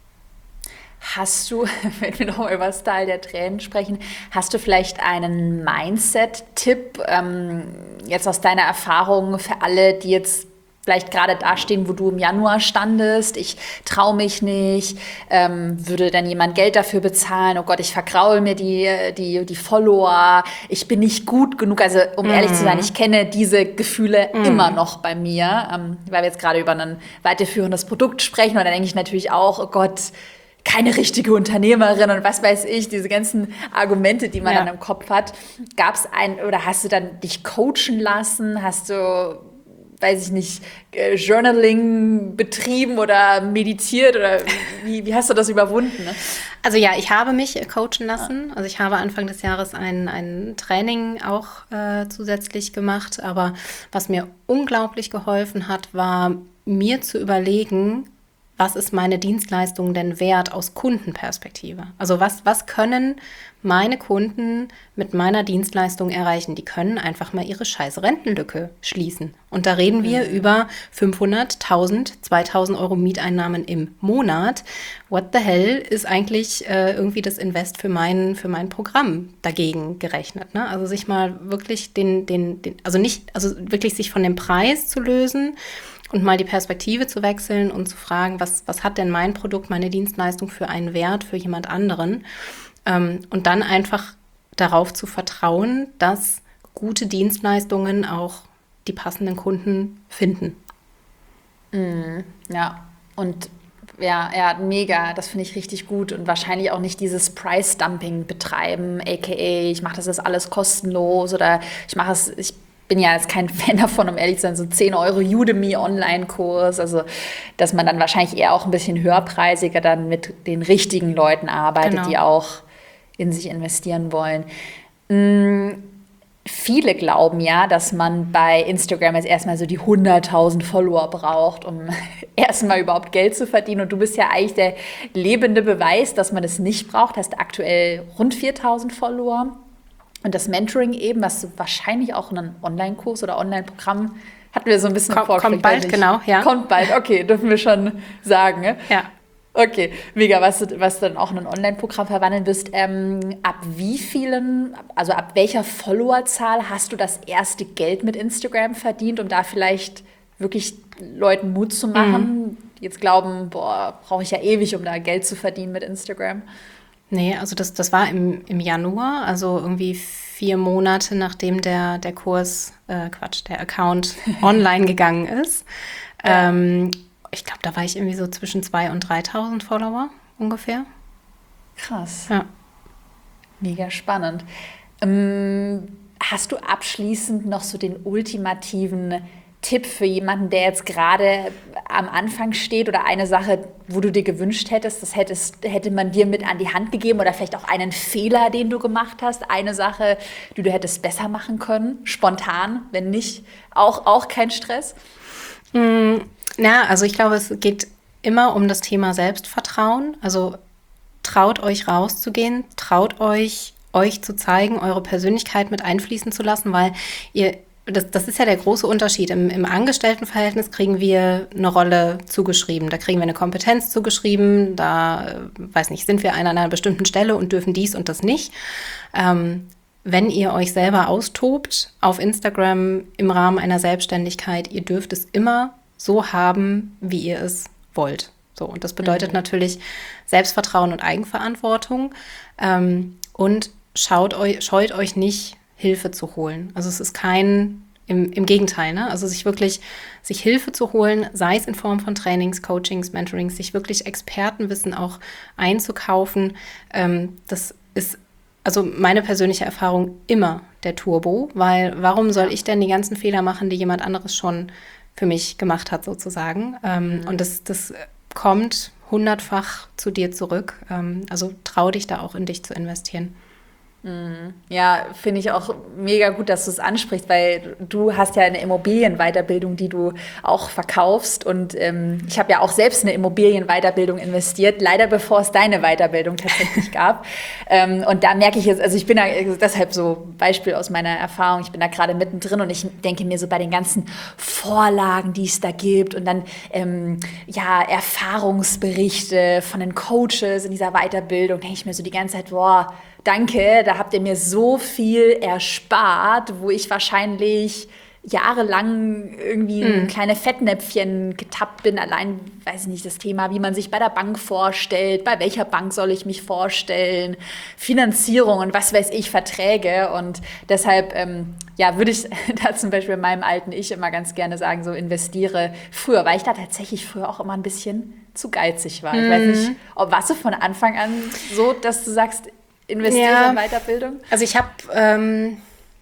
A: Hast du, wenn wir nochmal über das Tal der Tränen sprechen, hast du vielleicht einen Mindset-Tipp, ähm, jetzt aus deiner Erfahrung für alle, die jetzt vielleicht gerade dastehen, wo du im Januar standest, ich traue mich nicht, ähm, würde dann jemand Geld dafür bezahlen, oh Gott, ich vergraul mir die, die, die Follower, ich bin nicht gut genug, also um mm. ehrlich zu sein, ich kenne diese Gefühle mm. immer noch bei mir, ähm, weil wir jetzt gerade über ein weiterführendes Produkt sprechen und dann denke ich natürlich auch, oh Gott, keine richtige Unternehmerin und was weiß ich, diese ganzen Argumente, die man ja. dann im Kopf hat. Gab es ein, oder hast du dann dich coachen lassen, hast du weiß ich nicht, äh, Journaling betrieben oder meditiert oder wie, wie hast du das überwunden? Ne?
B: Also ja, ich habe mich coachen lassen. Also ich habe Anfang des Jahres ein, ein Training auch äh, zusätzlich gemacht. Aber was mir unglaublich geholfen hat, war mir zu überlegen, was ist meine Dienstleistung denn wert aus Kundenperspektive? Also was, was können meine Kunden mit meiner Dienstleistung erreichen? Die können einfach mal ihre scheiß Rentenlücke schließen. Und da reden wir mhm. über fünfhundert, tausend, zweitausend Euro Mieteinnahmen im Monat. What the hell ist eigentlich äh, irgendwie das Invest für mein, für mein Programm dagegen gerechnet? Ne? Also sich mal wirklich den, den, den, also nicht, also wirklich sich von dem Preis zu lösen, und mal die Perspektive zu wechseln und zu fragen, was, was hat denn mein Produkt, meine Dienstleistung für einen Wert für jemand anderen? Ähm, und dann einfach darauf zu vertrauen, dass gute Dienstleistungen auch die passenden Kunden finden.
A: Mm, ja, und ja, ja, mega, das finde ich richtig gut und wahrscheinlich auch nicht dieses Price-Dumping betreiben, aka ich mache das jetzt alles kostenlos oder ich mache es, ich bin ja jetzt kein Fan davon, um ehrlich zu sein, so zehn Euro Udemy-Online-Kurs, also dass man dann wahrscheinlich eher auch ein bisschen höherpreisiger dann mit den richtigen Leuten arbeitet, genau. die auch in sich investieren wollen. viele glauben ja, dass man bei Instagram jetzt erstmal so die hunderttausend Follower braucht, um erstmal überhaupt Geld zu verdienen. Und du bist ja eigentlich der lebende Beweis, dass man das nicht braucht. Hast aktuell rund viertausend Follower. Und das Mentoring eben, was du wahrscheinlich auch einen Online-Kurs oder Online-Programm, hatten wir so ein bisschen
B: Komm,
A: vorgestellt.
B: Kommt bald, genau, ja.
A: Kommt bald, okay, dürfen wir schon sagen. Ne?
B: Ja.
A: Okay, mega, was du, was du dann auch in ein Online-Programm verwandeln wirst. Ähm, ab wie vielen, also ab welcher Followerzahl hast du das erste Geld mit Instagram verdient, um da vielleicht wirklich Leuten Mut zu machen, mhm. die jetzt glauben, boah, brauche ich ja ewig, um da Geld zu verdienen mit Instagram?
B: Nee, also das, das war im, im Januar, also irgendwie vier Monate, nachdem der, der Kurs, äh, Quatsch, der Account online gegangen ist. Ja. Ähm, Ich glaube, da war ich irgendwie so zwischen zweitausend und dreitausend Follower ungefähr.
A: Krass.
B: Ja.
A: Mega spannend. Ähm, hast du abschließend noch so den ultimativen Tipp für jemanden, der jetzt gerade am Anfang steht oder eine Sache, wo du dir gewünscht hättest, das hättest, hätte man dir mit an die Hand gegeben oder vielleicht auch einen Fehler, den du gemacht hast, eine Sache, die du hättest besser machen können, spontan, wenn nicht, auch, auch kein Stress?
B: Mm. Na, also ich glaube, es geht immer um das Thema Selbstvertrauen. Also traut euch rauszugehen, traut euch, euch zu zeigen, eure Persönlichkeit mit einfließen zu lassen, weil ihr, das, das ist ja der große Unterschied. Im, im Angestelltenverhältnis kriegen wir eine Rolle zugeschrieben. Da kriegen wir eine Kompetenz zugeschrieben. Da, weiß nicht, sind wir an einer bestimmten Stelle und dürfen dies und das nicht. Ähm, wenn ihr euch selber austobt auf Instagram im Rahmen einer Selbstständigkeit, ihr dürft es immer so haben, wie ihr es wollt. So, und das bedeutet mhm. natürlich Selbstvertrauen und Eigenverantwortung. Ähm, und schaut euch, scheut euch nicht, Hilfe zu holen. Also es ist kein, im, im Gegenteil, ne? Also sich wirklich, sich Hilfe zu holen, sei es in Form von Trainings, Coachings, Mentorings, sich wirklich Expertenwissen auch einzukaufen. Ähm, das ist also meine persönliche Erfahrung immer der Turbo, weil warum soll ich denn die ganzen Fehler machen, die jemand anderes schon für mich gemacht hat, sozusagen. Ähm, mhm. Und das, das kommt hundertfach zu dir zurück. Ähm, also trau dich da auch in dich zu investieren.
A: Ja, finde ich auch mega gut, dass du es ansprichst, weil du hast ja eine Immobilienweiterbildung, die du auch verkaufst und ähm, ich habe ja auch selbst eine Immobilienweiterbildung investiert, leider bevor es deine Weiterbildung tatsächlich gab. ähm, und da merke ich jetzt, also ich bin da deshalb so Beispiel aus meiner Erfahrung, ich bin da gerade mittendrin und ich denke mir so bei den ganzen Vorlagen, die es da gibt und dann ähm, ja Erfahrungsberichte von den Coaches in dieser Weiterbildung, denke ich mir so die ganze Zeit, boah, danke, da habt ihr mir so viel erspart, wo ich wahrscheinlich jahrelang irgendwie in mm. kleine Fettnäpfchen getappt bin. Allein, weiß ich nicht, das Thema, wie man sich bei der Bank vorstellt, bei welcher Bank soll ich mich vorstellen, Finanzierung und was weiß ich, Verträge. Und deshalb, ähm, ja, würde ich da zum Beispiel meinem alten Ich immer ganz gerne sagen, so investiere früher, weil ich da tatsächlich früher auch immer ein bisschen zu geizig war. Mm. Ich weiß nicht, ob warst du von Anfang an so, dass du sagst, investiere ja. in Weiterbildung?
B: Also ich habe, ähm,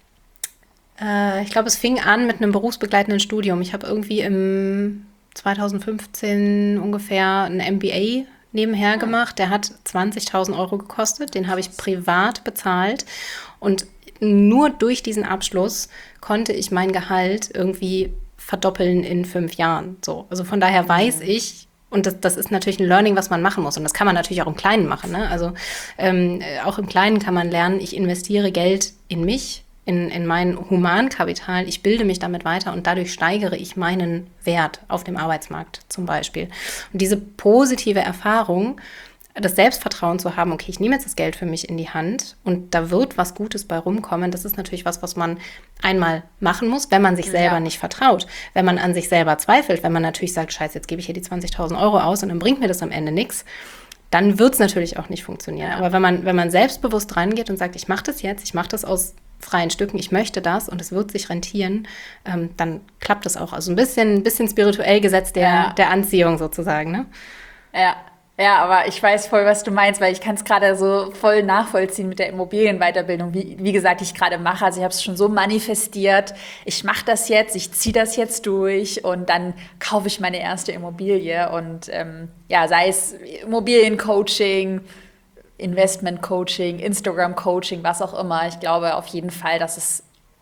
B: äh, ich glaube, es fing an mit einem berufsbegleitenden Studium. Ich habe irgendwie im zwanzig fünfzehn ungefähr ein M B A nebenher ah. gemacht. Der hat zwanzigtausend Euro gekostet. Den habe ich privat bezahlt. Und nur durch diesen Abschluss konnte ich mein Gehalt irgendwie verdoppeln in fünf Jahren. So. Also von daher weiß ich, und das, das ist natürlich ein Learning, was man machen muss. Und das kann man natürlich auch im Kleinen machen. Ne? Also ähm, auch im Kleinen kann man lernen, ich investiere Geld in mich, in, in mein Humankapital. Ich bilde mich damit weiter und dadurch steigere ich meinen Wert auf dem Arbeitsmarkt zum Beispiel. Und diese positive Erfahrung, das Selbstvertrauen zu haben, okay, ich nehme jetzt das Geld für mich in die Hand und da wird was Gutes bei rumkommen, das ist natürlich was, was man einmal machen muss, wenn man sich selber ja. nicht vertraut. Wenn man an sich selber zweifelt, wenn man natürlich sagt, scheiße, jetzt gebe ich hier die zwanzigtausend Euro aus und dann bringt mir das am Ende nichts, dann wird es natürlich auch nicht funktionieren. Ja. Aber wenn man, wenn man selbstbewusst rangeht und sagt, ich mache das jetzt, ich mache das aus freien Stücken, ich möchte das und es wird sich rentieren, ähm, dann klappt das auch. Also ein bisschen, ein bisschen spirituell Gesetz der, ja. der Anziehung sozusagen, ne?
A: Ja. Ja, aber ich weiß voll, was du meinst, weil ich kann es gerade so voll nachvollziehen mit der Immobilienweiterbildung, wie, wie gesagt, die ich gerade mache. Also ich habe es schon so manifestiert, ich mache das jetzt, ich ziehe das jetzt durch und dann kaufe ich meine erste Immobilie. Und ähm, ja, sei es Immobiliencoaching, Investmentcoaching, Instagram-Coaching, was auch immer. Ich glaube auf jeden Fall, dass es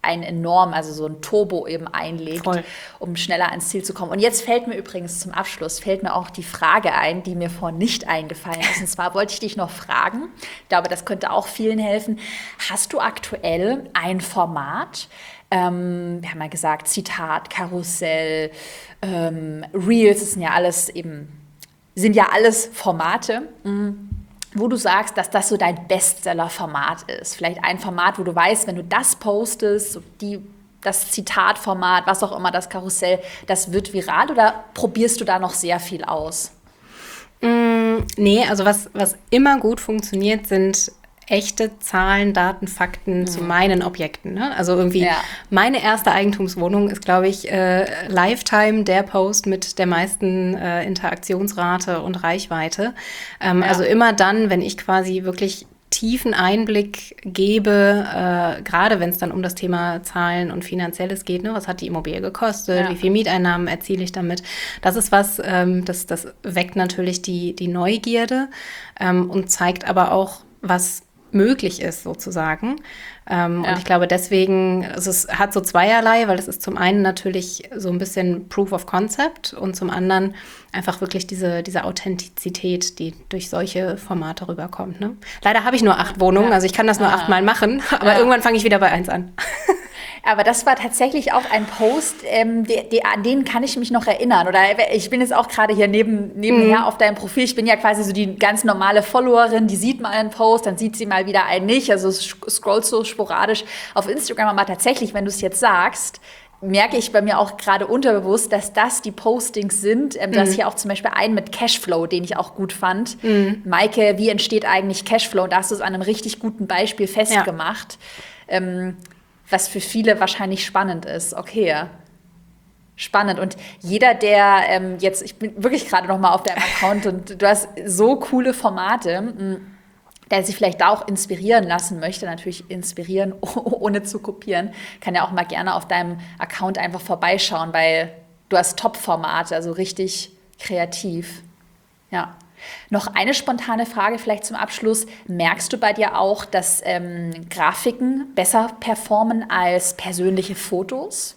A: ein enorm, also so ein Turbo eben einlegt,
B: Voll.
A: um schneller ans Ziel zu kommen. Und jetzt fällt mir übrigens zum Abschluss, fällt mir auch die Frage ein, die mir vorhin nicht eingefallen ist. Und zwar wollte ich dich noch fragen, ich glaube, das könnte auch vielen helfen. Hast du aktuell ein Format, ähm, wir haben ja gesagt, Zitat, Karussell, ähm, Reels, das sind ja alles eben, sind ja alles Formate, mh, wo du sagst, dass das so dein Bestseller-Format ist. Vielleicht ein Format, wo du weißt, wenn du das postest, so die, das Zitatformat, was auch immer, das Karussell, das wird viral, oder probierst du da noch sehr viel aus?
B: Mm, nee, also was, was immer gut funktioniert, sind echte Zahlen, Daten, Fakten mhm. zu meinen Objekten. Ne? Also irgendwie ja. meine erste Eigentumswohnung ist, glaube ich, äh, Lifetime der Post mit der meisten äh, Interaktionsrate und Reichweite. Ähm, ja. Also immer dann, wenn ich quasi wirklich tiefen Einblick gebe, äh, gerade wenn es dann um das Thema Zahlen und Finanzielles geht, ne? Was hat die Immobilie gekostet, ja. wie viel Mieteinnahmen erziele ich damit, das ist was, ähm, das, das weckt natürlich die, die Neugierde ähm, und zeigt aber auch, was möglich ist sozusagen. Ähm, ja. Und ich glaube deswegen, also es hat so zweierlei, weil es ist zum einen natürlich so ein bisschen Proof of Concept und zum anderen einfach wirklich diese, diese Authentizität, die durch solche Formate rüberkommt. Ne? Leider habe ich nur acht Wohnungen, ja. also ich kann das nur ah. achtmal machen, aber ja. irgendwann fange ich wieder bei eins an.
A: Aber das war tatsächlich auch ein Post, ähm, die, die, an den kann ich mich noch erinnern. Oder ich bin jetzt auch gerade hier neben, nebenher mhm. auf deinem Profil. Ich bin ja quasi so die ganz normale Followerin, die sieht mal einen Post, dann sieht sie mal wieder einen nicht. Also es scrollt so sporadisch auf Instagram. Aber tatsächlich, wenn du es jetzt sagst, merke ich bei mir auch gerade unterbewusst, dass das die Postings sind. Ähm, mhm. Du hast hier auch zum Beispiel einen mit Cashflow, den ich auch gut fand. Mhm. Maike, wie entsteht eigentlich Cashflow? Und da hast du es an einem richtig guten Beispiel festgemacht. Ja. Ähm, was für viele wahrscheinlich spannend ist. Okay, spannend. Und jeder, der ähm, jetzt, ich bin wirklich gerade noch mal auf deinem Account und du hast so coole Formate, der sich vielleicht da auch inspirieren lassen möchte, natürlich inspirieren, ohne zu kopieren, kann ja auch mal gerne auf deinem Account einfach vorbeischauen, weil du hast Top-Formate, also richtig kreativ. Ja. Noch eine spontane Frage vielleicht zum Abschluss. Merkst du bei dir auch, dass ähm, Grafiken besser performen als persönliche Fotos?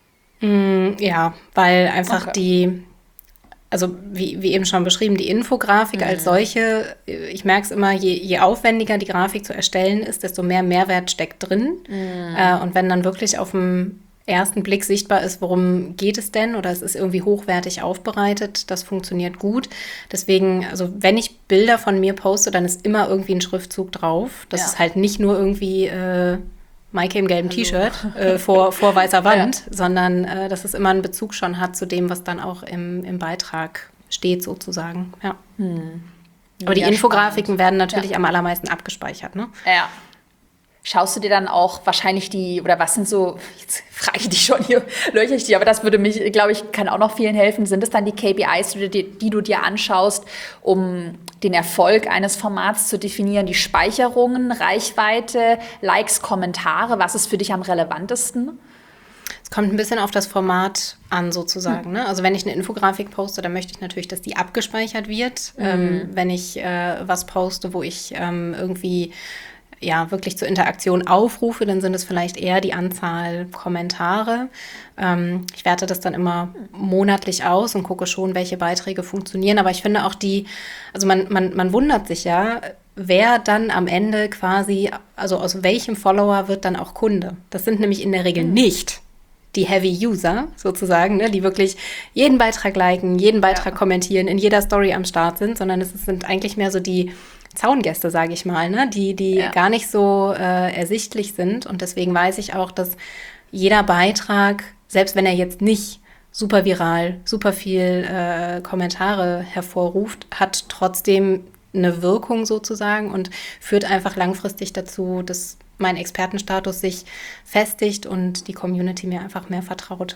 B: Mm, ja, weil einfach okay. die, also wie, wie eben schon beschrieben, die Infografik mhm. als solche, ich merke es immer, je, je aufwendiger die Grafik zu erstellen ist, desto mehr Mehrwert steckt drin. Mhm. Äh, und wenn dann wirklich auf dem ersten Blick sichtbar ist, worum geht es denn, oder es ist irgendwie hochwertig aufbereitet, das funktioniert gut. Deswegen, also wenn ich Bilder von mir poste, dann ist immer irgendwie ein Schriftzug drauf. Das ja. ist halt nicht nur irgendwie äh, Maike im gelben Hallo. T-Shirt äh, vor, vor weißer Wand, ja. sondern äh, dass es immer einen Bezug schon hat zu dem, was dann auch im, im Beitrag steht sozusagen. Ja. Hm. Aber die ja, Infografiken spannend. werden natürlich ja. am allermeisten abgespeichert, ne?
A: Ja. Schaust du dir dann auch wahrscheinlich die, oder was sind so, jetzt frage ich dich schon, hier löcher ich dich, aber das würde mich, glaube ich, kann auch noch vielen helfen. Sind es dann die K P Is, die, die du dir anschaust, um den Erfolg eines Formats zu definieren? Die Speicherungen, Reichweite, Likes, Kommentare, was ist für dich am relevantesten?
B: Es kommt ein bisschen auf das Format an, sozusagen. Hm. Ne? Also wenn ich eine Infografik poste, dann möchte ich natürlich, dass die abgespeichert wird. Mhm. Ähm, wenn ich äh, was poste, wo ich ähm, irgendwie ja, wirklich zur Interaktion aufrufe, dann sind es vielleicht eher die Anzahl Kommentare. Ähm, ich werte das dann immer monatlich aus und gucke schon, welche Beiträge funktionieren. Aber ich finde auch die, also man, man, man wundert sich ja, wer dann am Ende quasi, also aus welchem Follower wird dann auch Kunde. Das sind nämlich in der Regel mhm. nicht die Heavy-User sozusagen, ne, die wirklich jeden Beitrag liken, jeden Beitrag ja. kommentieren, in jeder Story am Start sind, sondern es sind eigentlich mehr so die Zaungäste, sage ich mal, ne? die, die ja. gar nicht so äh, ersichtlich sind. Und deswegen weiß ich auch, dass jeder Beitrag, selbst wenn er jetzt nicht super viral, super viel äh, Kommentare hervorruft, hat trotzdem eine Wirkung sozusagen und führt einfach langfristig dazu, dass mein Expertenstatus sich festigt und die Community mir einfach mehr vertraut.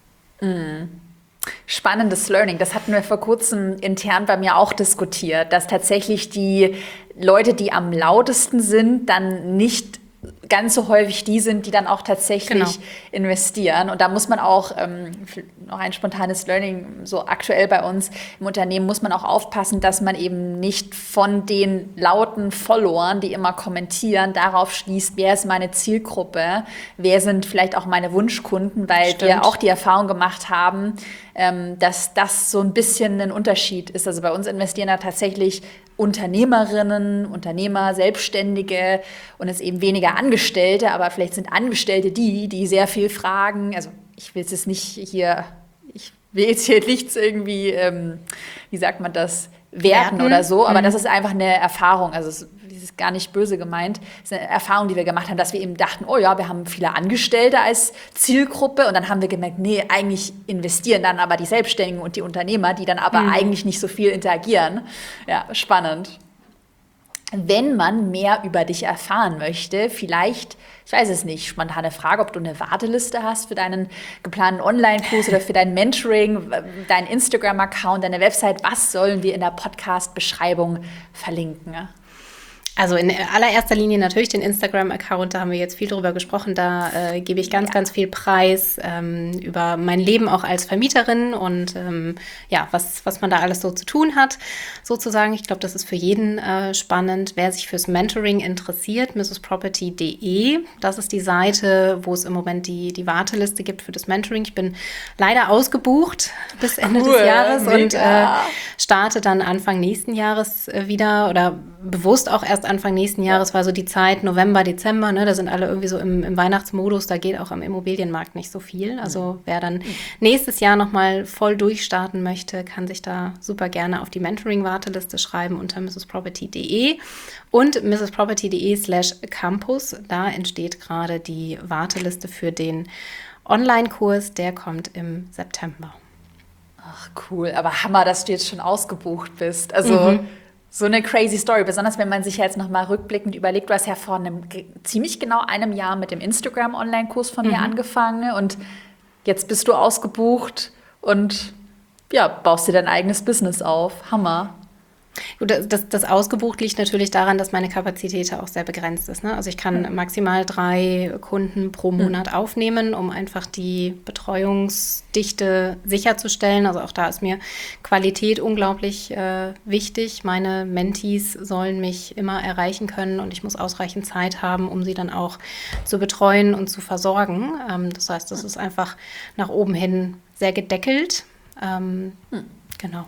A: Mhm. Spannendes Learning. Das hatten wir vor kurzem intern bei mir auch diskutiert, dass tatsächlich die Leute, die am lautesten sind, dann nicht ganz so häufig die sind, die dann auch tatsächlich
B: Genau.
A: investieren. Und da muss man auch, ähm, noch ein spontanes Learning, so aktuell bei uns im Unternehmen, muss man auch aufpassen, dass man eben nicht von den lauten Followern, die immer kommentieren, darauf schließt, wer ist meine Zielgruppe, wer sind vielleicht auch meine Wunschkunden, weil
B: Stimmt.
A: wir auch die Erfahrung gemacht haben, ähm, dass das so ein bisschen ein Unterschied ist. Also bei uns investieren da tatsächlich Unternehmerinnen, Unternehmer, Selbstständige und es eben weniger Angestellte, aber vielleicht sind Angestellte die, die sehr viel fragen. Also ich will es jetzt nicht hier, ich will jetzt hier nichts irgendwie, ähm, wie sagt man das, werten
B: Werten.
A: oder so, aber
B: Mhm.
A: das ist einfach eine Erfahrung, also es ist gar nicht böse gemeint, es ist eine Erfahrung, die wir gemacht haben, dass wir eben dachten, oh ja, wir haben viele Angestellte als Zielgruppe und dann haben wir gemerkt, nee, eigentlich investieren dann aber die Selbstständigen und die Unternehmer, die dann aber
B: Mhm.
A: eigentlich nicht so viel interagieren. Ja, spannend. Wenn man mehr über dich erfahren möchte, vielleicht, ich weiß es nicht, spontane Frage, ob du eine Warteliste hast für deinen geplanten Online-Kurs oder für dein Mentoring, deinen Instagram-Account, deine Website, was sollen wir in der Podcast-Beschreibung verlinken?
B: Also in allererster Linie natürlich den Instagram-Account, da haben wir jetzt viel drüber gesprochen, da äh, gebe ich ganz,
A: Ja.
B: ganz viel Preis ähm, über mein Leben auch als Vermieterin und ähm, ja, was, was man da alles so zu tun hat, sozusagen. Ich glaube, das ist für jeden äh, spannend. Wer sich fürs Mentoring interessiert, Misses Property Punkt de, das ist die Seite, wo es im Moment die, die Warteliste gibt für das Mentoring. Ich bin leider ausgebucht bis Ende
A: Cool,
B: des Jahres
A: mega.
B: und äh, starte dann Anfang nächsten Jahres äh, wieder oder bewusst auch erst Anfang nächsten Jahres, war so die Zeit November, Dezember, ne, da sind alle irgendwie so im, im Weihnachtsmodus, da geht auch am Immobilienmarkt nicht so viel. Also wer dann nächstes Jahr nochmal voll durchstarten möchte, kann sich da super gerne auf die Mentoring-Warteliste schreiben unter Misses Property Punkt de und Misses Property Punkt de slash Campus. Da entsteht gerade die Warteliste für den Online-Kurs, der kommt im September.
A: Ach cool, aber Hammer, dass du jetzt schon ausgebucht bist. Also
B: Mhm.
A: so eine crazy Story, besonders wenn man sich jetzt nochmal rückblickend überlegt, du hast ja vor einem ge- ziemlich genau einem Jahr mit dem Instagram-Online-Kurs von mir angefangen und jetzt bist du ausgebucht und ja, baust dir dein eigenes Business auf. Hammer.
B: Gut, das, das, das ausgebucht liegt natürlich daran, dass meine Kapazität auch sehr begrenzt ist. Ne? Also ich kann maximal drei Kunden pro Monat aufnehmen, um einfach die Betreuungsdichte sicherzustellen. Also auch da ist mir Qualität unglaublich äh, wichtig. Meine Mentees sollen mich immer erreichen können und ich muss ausreichend Zeit haben, um sie dann auch zu betreuen und zu versorgen. Ähm, das heißt, das ist einfach nach oben hin sehr gedeckelt. Ähm, Genau.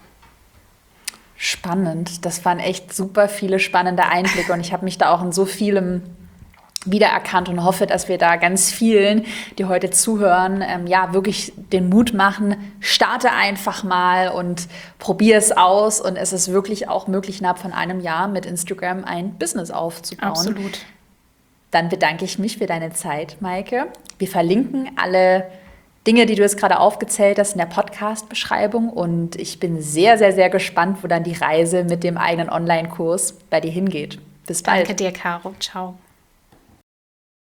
A: Spannend. Das waren echt super viele spannende Einblicke und ich habe mich da auch in so vielem wiedererkannt und hoffe, dass wir da ganz vielen, die heute zuhören, ähm, ja, wirklich den Mut machen, starte einfach mal und probier es aus und es ist wirklich auch möglich, innerhalb von einem Jahr mit Instagram ein Business aufzubauen.
B: Absolut.
A: Dann bedanke ich mich für deine Zeit, Maike. Wir verlinken alle Dinge, die du jetzt gerade aufgezählt hast, in der Podcast-Beschreibung. Und ich bin sehr, sehr, sehr gespannt, wo dann die Reise mit dem eigenen Online-Kurs bei dir hingeht. Bis bald.
B: Danke dir, Caro. Ciao.